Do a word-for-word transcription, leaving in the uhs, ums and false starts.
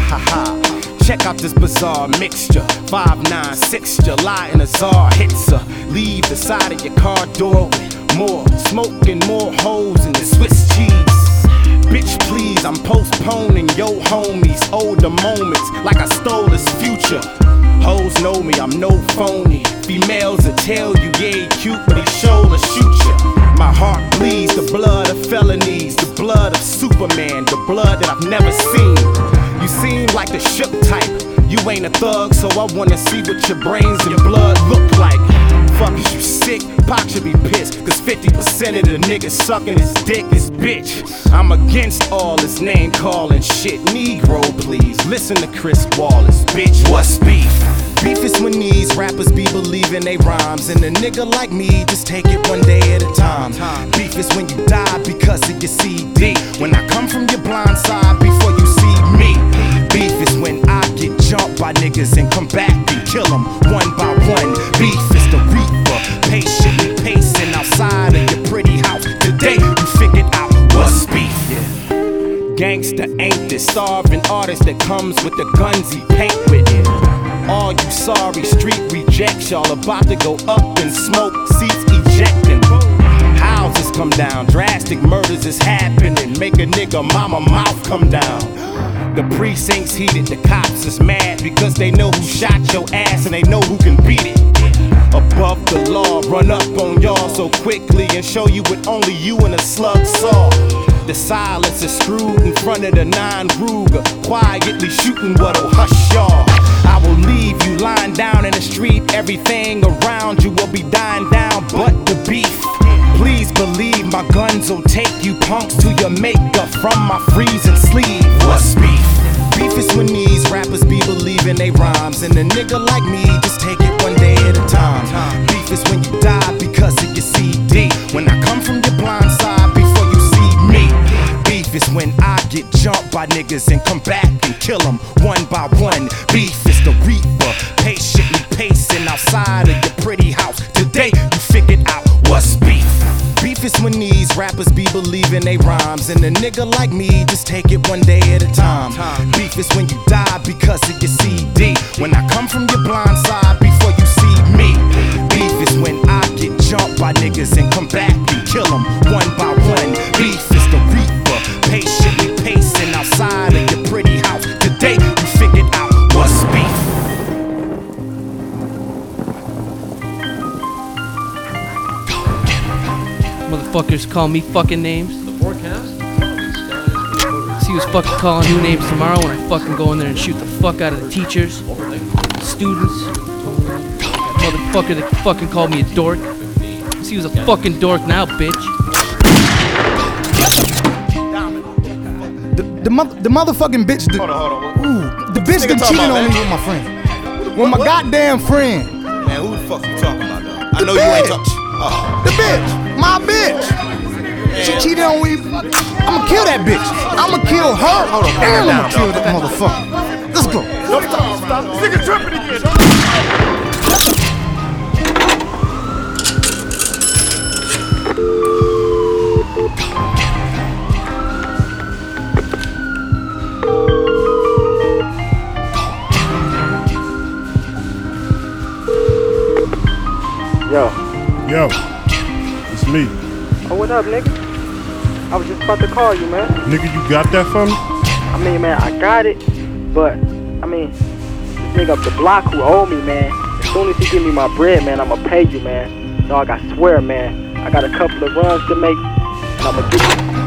ha ha. Check out this bizarre mixture. Five nine six July and a czar hits her. Leave the side of your car door with more smoke and more holes in the Swiss cheese. Bitch, please, I'm postponing yo homies older moments like I stole his future. Hoes know me, I'm no phony. Females will tell you, yeah, he cute, but he sure to shoot ya. My heart bleeds the blood of felonies, the blood of Superman, the blood that I've never seen. You seem like the shook type. You ain't a thug, so I wanna see what your brains and blood look like. Fuck, is you sick? Pac should be pissed, cause fifty percent of the niggas sucking his dick is bitch. I'm against all this name calling shit. Negro, please, listen to Chris Wallace, bitch. What's beef? Beef is when these rappers be believing they rhymes, and a nigga like me just take it one day at a time. Beef is when you die because of your C D. When I come from your blind side before you see me. Beef is when I get jumped by niggas and come back and kill them one by one. Beef is the reaper, patiently pacing outside of your pretty house. Today you figured out what's beef. Yeah. Gangsta ain't this starving artist that comes with the guns he paint with it. All you sorry street rejects, y'all about to go up in smoke, seats ejecting. Houses come down, drastic murders is happening. Make a nigga mama mouth come down. The precinct's heated, the cops is mad because they know who shot your ass and they know who can beat it. Above the law, run up on y'all so quickly and show you what only you and a slug saw. The silence is screwed in front of the nine Ruger, quietly shooting what'll hush y'all. I will leave you lying down in the street. Everything around you will be dying down but the beef. Please believe my guns will take you punks to your makeup from my freezing sleeve. What's beef? Beef is when these rappers be believing they rhymes, and a nigga like me just take it one day at a time. Beef is when you die because of your C D. When I come from your blind side before you see me. Beef is when I get jumped by niggas and come back and kill them one by one. Beef is the reaper, patiently pacing outside of your pretty house. Today you figured out what's beef. Beef is when these rappers be believing they rhymes, and a nigga like me just take it one day at a time. Beef is when you die because of your C D. When I come from your blind side before you see me. Beef is when I get jumped by niggas and come back and kill them one by one. Beef is the reaper, patiently pacing outside of your pretty house. Today you figured out what's beef. Motherfuckers call me fucking names. The forecast? See who's fucking calling new names tomorrow when I fucking go in there and shoot the fuck out of the teachers, students. Motherfucker that fucking called me a dork. See who's a fucking dork now, bitch. The, the, mother, the motherfucking bitch. The, Hold on, hold on. Ooh, the bitch that cheated on me with my friend. With my goddamn friend. Man, who the fuck you talking about though? I The know you ain't bitch. talking. Oh. The bitch. My bitch. She cheated on me. I'ma kill that bitch. I'ma kill her. Hold on, hold on, and I'ma down, kill dog. that motherfucker. Let's go. Don't stop, stop. Nigga tripping again. Yo. Yo, it's me. Oh, what up, nigga? I was just about to call you, man. Nigga, you got that for me? I mean, man, I got it, but, I mean, this nigga up the block who owe me, man. As soon as he give me my bread, man, I'ma pay you, man. Dog, I swear, man. I got a couple of runs to make, and I'ma get you.